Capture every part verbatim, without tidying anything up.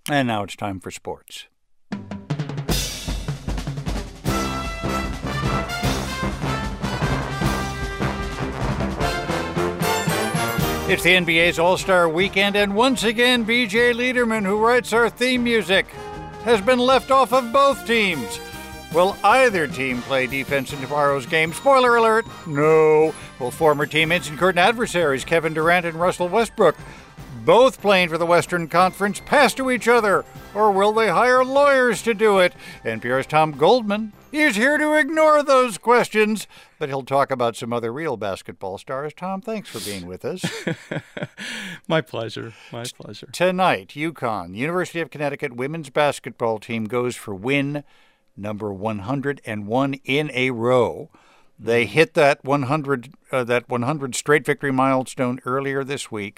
And now it's time for sports. It's the N B A's All-Star Weekend, and once again, B J Liederman, who writes our theme music, has been left off of both teams. Will either team play defense in tomorrow's game? Spoiler alert, no. Will former teammates and current adversaries Kevin Durant and Russell Westbrook, both playing for the Western Conference, pass to each other? Or will they hire lawyers to do it? N P R's Tom Goldman is here to ignore those questions, but he'll talk about some other real basketball stars. Tom, thanks for being with us. My pleasure. My pleasure. Tonight, UConn, University of Connecticut women's basketball team goes for win number one hundred one in a row. They hit that one hundred uh, that one hundred straight victory milestone earlier this week.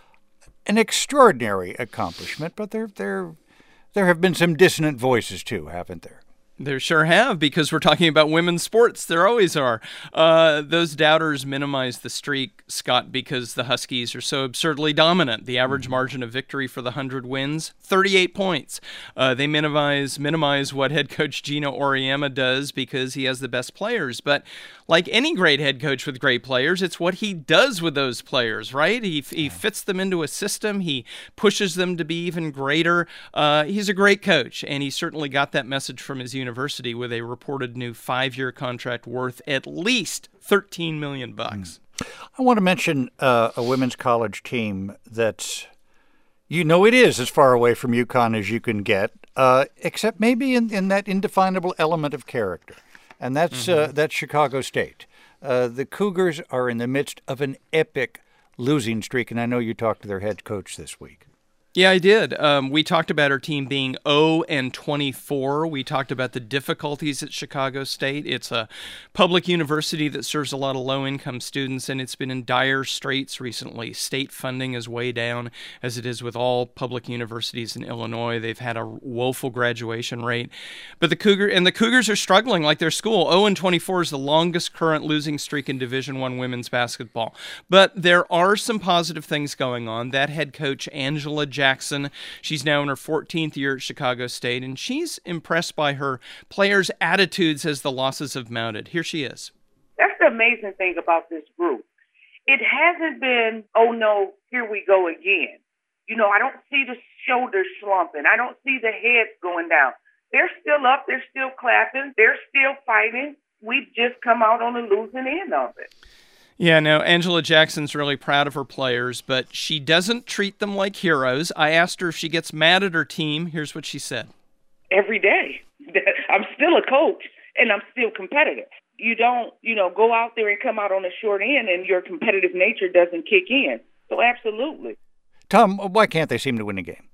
An extraordinary accomplishment, but there there there have been some dissonant voices too, haven't there? There sure have, because we're talking about women's sports. There always are. Uh, those doubters minimize the streak, Scott, because the Huskies are so absurdly dominant. The average margin of victory for the one hundred wins, thirty-eight points. Uh, they minimize minimize what head coach Gino Auriemma does because he has the best players. But like any great head coach with great players, it's what he does with those players, right? He he fits them into a system. He pushes them to be even greater. Uh, he's a great coach, and he certainly got that message from his university with a reported new five-year contract worth at least thirteen million bucks. I want to mention uh, a women's college team that's, you know, it is as far away from UConn as you can get, uh, except maybe in, in that indefinable element of character, and that's mm-hmm. uh, that's Chicago State. Uh, the Cougars are in the midst of an epic losing streak, and I know you talked to their head coach this week. Yeah, I did. Um, we talked about our team being oh and twenty-four. We talked about the difficulties at Chicago State. It's a public university that serves a lot of low-income students, and it's been in dire straits recently. State funding is way down, as it is with all public universities in Illinois. They've had a woeful graduation rate. But the Cougar and the Cougars are struggling like their school. oh and twenty-four is the longest current losing streak in Division I women's basketball. But there are some positive things going on. That head coach, Angela Jackson, Jackson. She's now in her fourteenth year at Chicago State, and she's impressed by her players' attitudes as the losses have mounted. Here she is. That's the amazing thing about this group. It hasn't been, oh no, here we go again. You know, I don't see the shoulders slumping. I don't see the heads going down. They're still up. They're still clapping. They're still fighting. We've just come out on the losing end of it. Yeah, no, Angela Jackson's really proud of her players, but she doesn't treat them like heroes. I asked her if she gets mad at her team. Here's what she said. Every day. I'm still a coach, and I'm still competitive. You don't, you know, go out there and come out on the short end, and your competitive nature doesn't kick in. So absolutely. Tom, why can't they seem to win a game?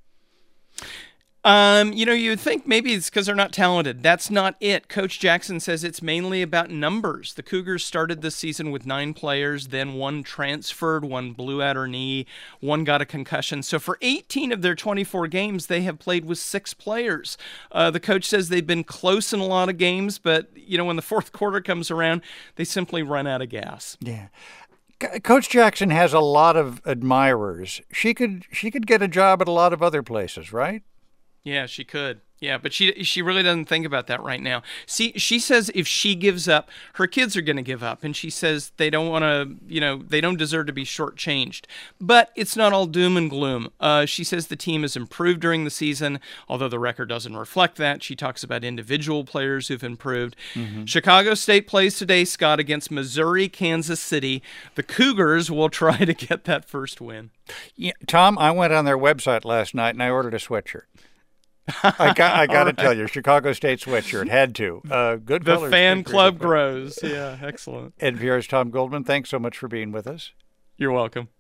Um, you know, you'd think maybe it's because they're not talented. That's not it. Coach Jackson says it's mainly about numbers. The Cougars started this season with nine players, then one transferred, one blew out her knee, one got a concussion. So for eighteen of their twenty-four games, they have played with six players. Uh, the coach says they've been close in a lot of games, but, you know, when the fourth quarter comes around, they simply run out of gas. Yeah. Coach Jackson has a lot of admirers. She could she could get a job at a lot of other places, right? Yeah, she could. Yeah, but she she really doesn't think about that right now. See, she says if she gives up, her kids are going to give up. And she says they don't want to, you know, they don't deserve to be shortchanged. But it's not all doom and gloom. Uh, she says the team has improved during the season, although the record doesn't reflect that. She talks about individual players who've improved. Mm-hmm. Chicago State plays today, Scott, against Missouri, Kansas City. The Cougars will try to get that first win. Yeah, Tom, I went on their website last night and I ordered a sweatshirt. I got I got to right. tell you, Chicago State sweatshirt, had to. Uh, good The colors, fan club grows. Yeah, excellent. N P R's Tom Goldman, thanks so much for being with us. You're welcome.